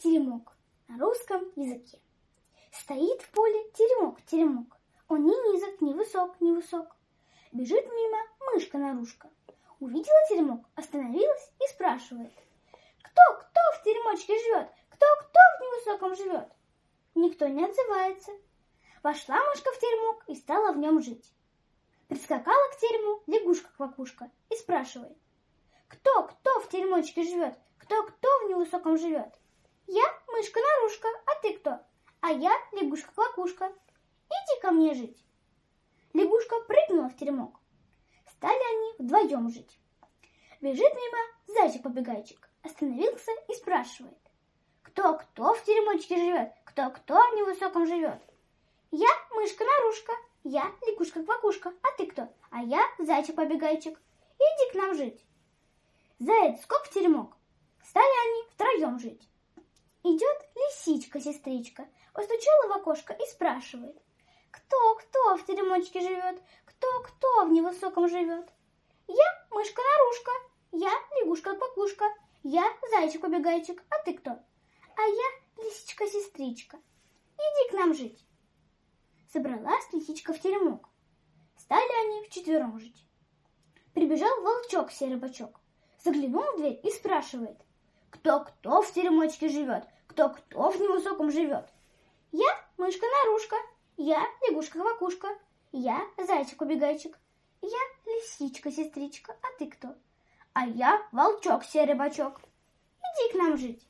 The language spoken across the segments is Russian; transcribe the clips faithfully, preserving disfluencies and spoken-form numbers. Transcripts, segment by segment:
Теремок на русском языке. Стоит в поле теремок, теремок. Он ни низок, ни высок, ни высок. Бежит мимо мышка-нарушка. Увидела теремок, остановилась и спрашивает: Кто, кто в теремочке живет? Кто, кто в невысоком живет? Никто не отзывается. Вошла мышка в теремок и стала в нем жить. Прискакала к терему лягушка-квакушка и спрашивает: Кто, кто в теремочке живет? Кто, кто в невысоком живет? Я мышка-нарушка, а ты кто? А я лягушка-квакушка. Иди ко мне жить. Лягушка прыгнула в теремок. Стали они вдвоем жить. Бежит мимо зайчик-побегайчик. Остановился и спрашивает: Кто, кто в теремочке живет? Кто, кто в невысоком живет? Я мышка-нарушка, я лягушка-квакушка, а ты кто? А я зайчик-побегайчик. Иди к нам жить. Заяц скок в теремок. Стали они втроем жить. Идет лисичка-сестричка, постучала в окошко и спрашивает: Кто, кто в теремочке живет? Кто, кто в невысоком живет? Я мышка-нарушка, я лягушка-квакушка, я зайчик-побегайчик, а ты кто? А я лисичка-сестричка. Иди к нам жить. Собралась лисичка в теремок. Стали они вчетвером жить. Прибежал волчок-серый бочок. Заглянул в дверь и спрашивает: Кто-кто в теремочке живет? Кто-кто в невысоком живет? Я мышка-нарушка, я лягушка-квакушка, я зайчик-убегайчик, я лисичка-сестричка, а ты кто? А я волчок-серый бочок. Иди к нам жить.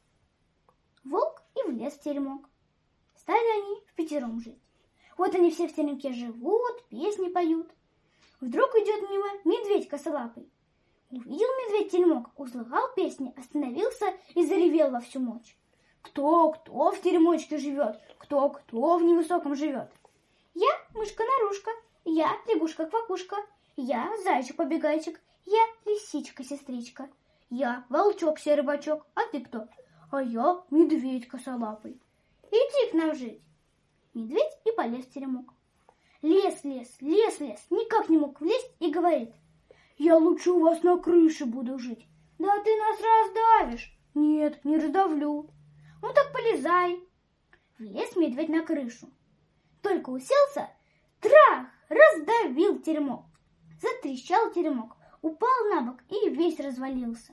Волк и влез в теремок. Стали они впятером жить. Вот они все в теремке живут, песни поют. Вдруг идет мимо медведь косолапый. Увидел медведь теремок, услыхал песни, остановился и заревел во всю мочь: Кто, кто в теремочке живет? Кто, кто в невысоком живет? Я мышка-нарушка, я лягушка-квакушка, я зайчик-побегайчик, я лисичка-сестричка, я волчок-серый бочок, а ты кто? А я медведь косолапый. Иди к нам жить. Медведь и полез в теремок. Лез, лез, лез, лез, никак не мог влезть и говорит: Я лучше у вас на крыше буду жить. Да ты нас раздавишь. Нет, не раздавлю. Ну так полезай. Влез медведь на крышу. Только уселся, трах, раздавил теремок. Затрещал теремок, упал на бок и весь развалился.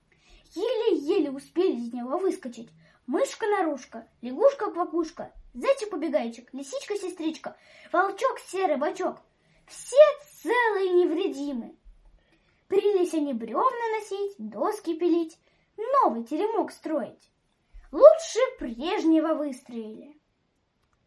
Еле-еле успели из него выскочить мышка-нарушка, лягушка-квакушка, зайчик-побегайчик, лисичка-сестричка, волчок-серый бочок. Все целые и невредимы. Принялись они бревна носить, доски пилить, новый теремок строить. Лучше прежнего выстроили.